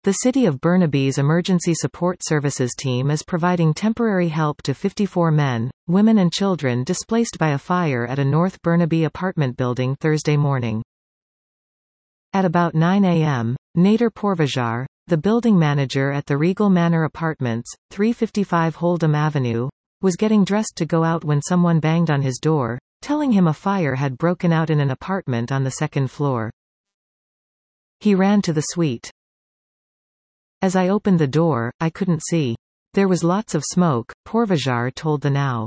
The City of Burnaby's Emergency Support Services team is providing temporary help to 54 men, women and children displaced by a fire at a North Burnaby apartment building Thursday morning. At about 9 a.m., Nader Pourvajar, the building manager at the Regal Manor Apartments, 355 Holdham Avenue, was getting dressed to go out when someone banged on his door, telling him a fire had broken out in an apartment on the second floor. He ran to the suite. As I opened the door, I couldn't see. There was lots of smoke, Pourvajar told the Now.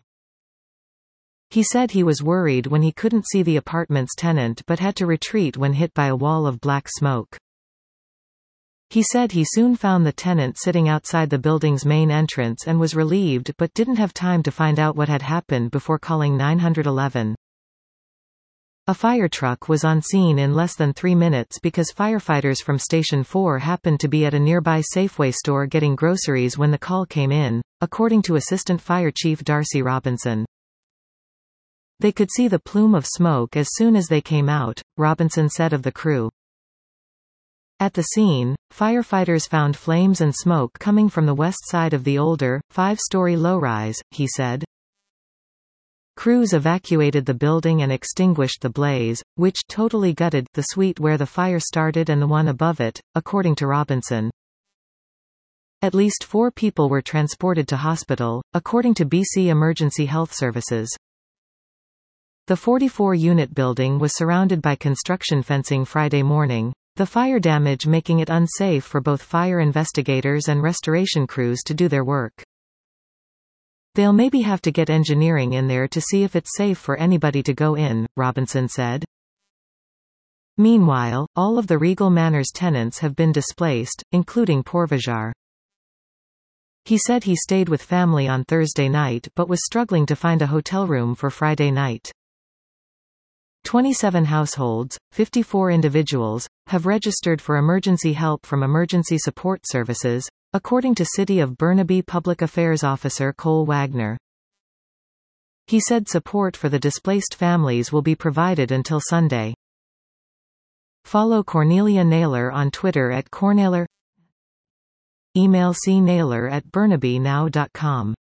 He said he was worried when he couldn't see the apartment's tenant but had to retreat when hit by a wall of black smoke. He said he soon found the tenant sitting outside the building's main entrance and was relieved but didn't have time to find out what had happened before calling 911. A fire truck was on scene in less than 3 minutes because firefighters from Station 4 happened to be at a nearby Safeway store getting groceries when the call came in, according to Assistant Fire Chief Darcy Robinson. They could see the plume of smoke as soon as they came out, Robinson said of the crew. At the scene, firefighters found flames and smoke coming from the west side of the older, 5-story low-rise, he said. Crews evacuated the building and extinguished the blaze, which totally gutted the suite where the fire started and the one above it, according to Robinson. At least 4 people were transported to hospital, according to BC Emergency Health Services. The 44-unit building was surrounded by construction fencing Friday morning, the fire damage making it unsafe for both fire investigators and restoration crews to do their work. They'll maybe have to get engineering in there to see if it's safe for anybody to go in, Robinson said. Meanwhile, all of the Regal Manor's tenants have been displaced, including Pourvajar. He said he stayed with family on Thursday night but was struggling to find a hotel room for Friday night. 27 households, 54 individuals, have registered for emergency help from Emergency Support Services, according to City of Burnaby Public Affairs Officer Cole Wagner. He said support for the displaced families will be provided until Sunday. Follow Cornelia Naylor on Twitter @CorNaylor. Email cnaylor@burnabynow.com.